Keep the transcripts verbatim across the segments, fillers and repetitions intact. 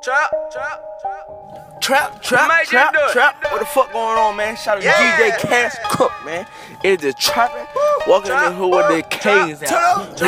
trap, trap, Trap, trap, trap, trap. What the fuck going on, man? Shout out to Yeah. D J Cash Cook, man. It's the trapping. Walking in the hood with their K's out. Ain't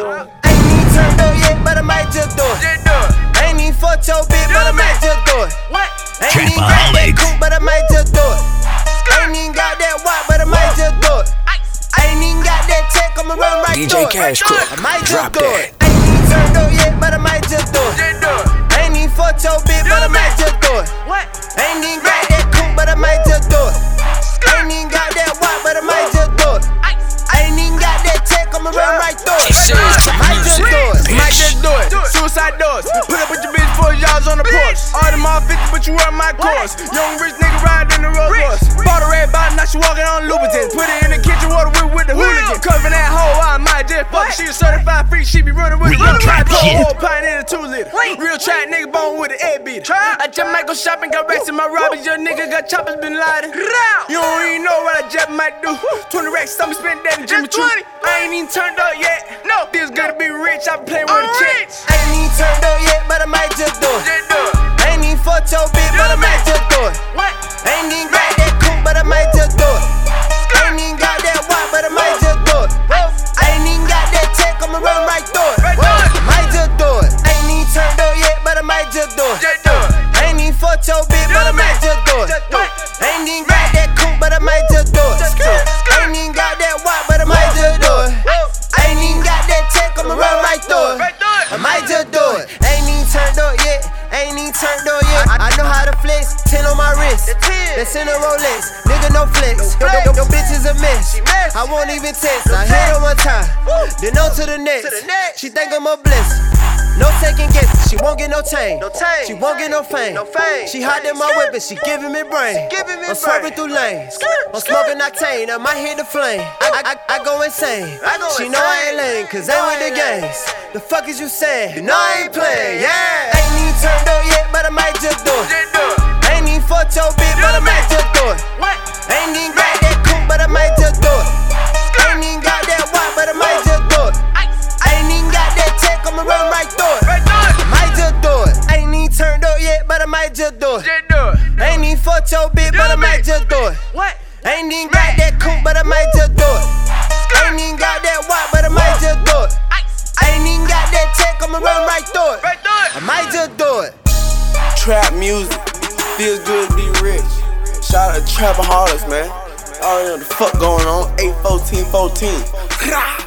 even turned up yet, but I might just do it. Ain't even fucked your bitch, but I might just do it. Ain't even got that coupe, but I might just do it. Ain't even got that watch, but I might just do it. Ain't even got that check, I'ma run right D through J it. Cash Cook, I might just drop do that. it. Ain't even turned up yet, but I might just do it. Ain't even fucked your bitch, but I might just do it. Ain't even got that coupe, but I might just do it. Ain't even got that watch, but I might just do it. Ain't even got that check, I'ma run right through it. This is trap Might just music, do it. Might bitch. just do it. Suicide doors. Put up with your bitch four yards on the porch. All them all fifty, but you run my course. Young rich nigga riding in the Rolls Royce. Bought a red bottle, now she walking on Louboutins. Put it in the kitchen water with, with the hooligan. Covering that hoe, I might just fuck. She a certified freak, she be running with Real the trap Put a shit. whole pint in a two liter. Real trap nigga bone with an egg beater. I just might go shopping, got racks in my robbers. Your nigga got choppers, been lighting. You don't even know what I just might do. twenty racks, something spent that in Jimmy Choo. I ain't even turned up yet. No, feels good to be rich. I been playing with a chick. Ain't even turned up yet, but I might just do it. Ain't even fucked your bitch, but I might just do it. Ain't even got that coupe, but I might just do it. Ain't even got that watch, but I might just do it. Ain't even got that check, I'ma run right through it. Might just do it. Ain't even turned up yet, but I might just do it. Ain't even fucked your bitch, but I might just do it. Ain't even got that coupe, but I might just do it. Ain't even got that watch, but I might just do it. Ain't even got that check, I'ma run right through it. I might just do it. Ain't even turned up yet. Ain't even turned up yet. I, I know how to flex. ten on my wrist. That's in a Rolex. Nigga, no flex. Yo, yo, yo, bitch is a mess. I won't even text. I hit her one time. Then on to the next. She think I'm a blessing. No second guess. She won't get no chain. She won't get no fame. She hot in my whip and she giving me brain. I'm swerving through lanes. I'm smoking octane. I might hit the flame. I, I, I go insane. She know I ain't lame, cause I with the games. The fuck is you saying? You know I ain't playing, yeah. Ain't even turned up yet, but I might just do it. Ain't even fucked your bitch, but I might just do it. Ain't even got that coupe, but I might just do it. Ain't even got that watch, but I might just do it. Ain't even got that check, I'ma run right through it. Might just do it. Ain't even turned up yet, but I might just do it. Ain't even fucked your bitch, but I might just do it. Ain't even got that coupe, but I might just do it. Ain't even got that watch, but I might just do it. Ain't even got that check, I'ma run right through it. I might just do it. Trap music. Feels good to be rich. Shout out to Trapaholics, man. I already know what the fuck going on. eight fourteen fourteen.